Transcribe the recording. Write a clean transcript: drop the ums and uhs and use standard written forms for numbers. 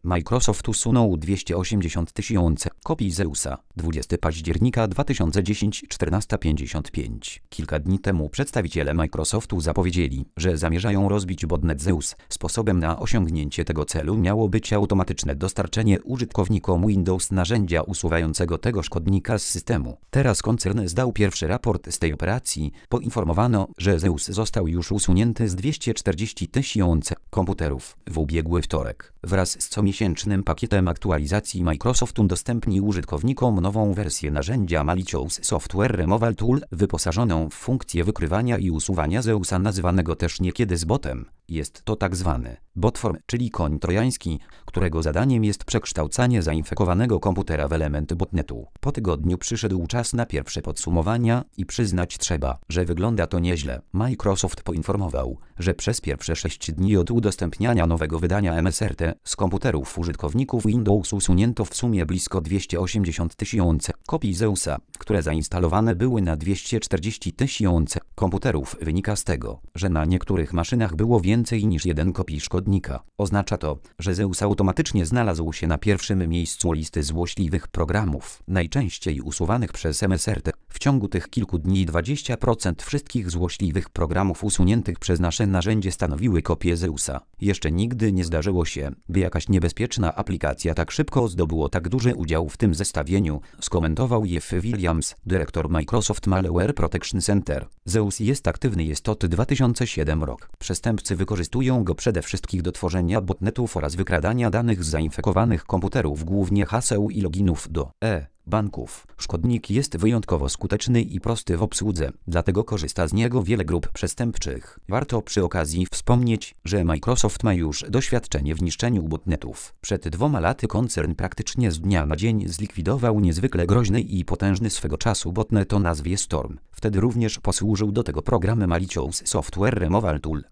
Microsoft usunął 280 000 kopii Zeusa. 20 października 2010 14:55. Kilka dni temu przedstawiciele Microsoftu zapowiedzieli, że zamierzają rozbić botnet Zeus. Sposobem na osiągnięcie tego celu miało być automatyczne dostarczenie użytkownikom Windows narzędzia usuwającego tego szkodnika z systemu. Teraz koncern zdał pierwszy raport z tej operacji. Poinformowano, że Zeus został już usunięty z 240 000 komputerów w ubiegły wtorek. Wraz z comiesięcznym pakietem aktualizacji Microsoft udostępnił użytkownikom nową wersję narzędzia Malicious Software Removal Tool wyposażoną w funkcję wykrywania i usuwania Zeusa, nazywanego też niekiedy z botem. Jest to tak zwany botform, czyli koń trojański, którego zadaniem jest przekształcanie zainfekowanego komputera w element botnetu. Po tygodniu przyszedł czas na pierwsze podsumowania i przyznać trzeba, że wygląda to nieźle. Microsoft poinformował, że przez pierwsze 6 dni od udostępniania nowego wydania MSRT z komputerów użytkowników Windows usunięto w sumie blisko 280 000 kopii Zeusa, które zainstalowane były na 240 000 komputerów. Wynika z tego, że na niektórych maszynach było więcej niż jeden kopii szkodnika. Oznacza to, że Zeus automatycznie znalazł się na pierwszym miejscu listy złośliwych programów, najczęściej usuwanych przez MSRT. W ciągu tych kilku dni 20% wszystkich złośliwych programów usuniętych przez nasze narzędzie stanowiły kopie Zeusa. Jeszcze nigdy nie zdarzyło się, by jakaś niebezpieczna aplikacja tak szybko zdobyło tak duży udział w tym zestawieniu, skomentował Jeff Williams, dyrektor Microsoft Malware Protection Center. Zeus jest aktywny od 2007 rok. Przestępcy wykorzystują go przede wszystkim do tworzenia botnetów oraz wykradania danych z zainfekowanych komputerów, głównie haseł i loginów do banków. Szkodnik jest wyjątkowo skuteczny i prosty w obsłudze, dlatego korzysta z niego wiele grup przestępczych. Warto przy okazji wspomnieć, że Microsoft ma już doświadczenie w niszczeniu botnetów. Przed 2 laty koncern praktycznie z dnia na dzień zlikwidował niezwykle groźny i potężny swego czasu botnet o nazwie Storm. Wtedy również posłużył do tego program Malicious Software Removal Tool.